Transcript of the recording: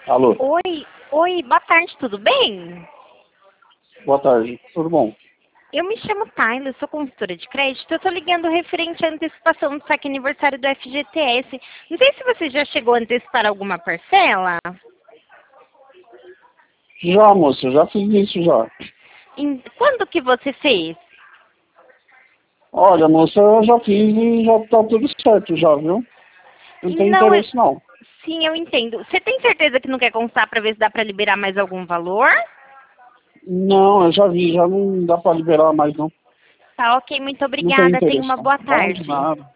Alô, Oi, boa tarde, tudo bem? boa tarde, tudo bom? Eu me chamo Tayla, eu sou consultora de crédito, eu tô ligando referente à antecipação do saque aniversário do FGTS. Não sei se você já chegou a antecipar alguma parcela. Já, moça, já fiz isso já. Quando que você fez? Olha, moça, eu já fiz e já tá tudo certo já, viu? Não tem Não, interesse não. sim, eu entendo. Você tem certeza que não quer constar para ver se dá para liberar mais algum valor? Não, eu já vi, já não dá pra liberar mais não. Tá, ok, muito Não tem obrigada. Tenha interesse uma não. boa Não, de tarde. nada.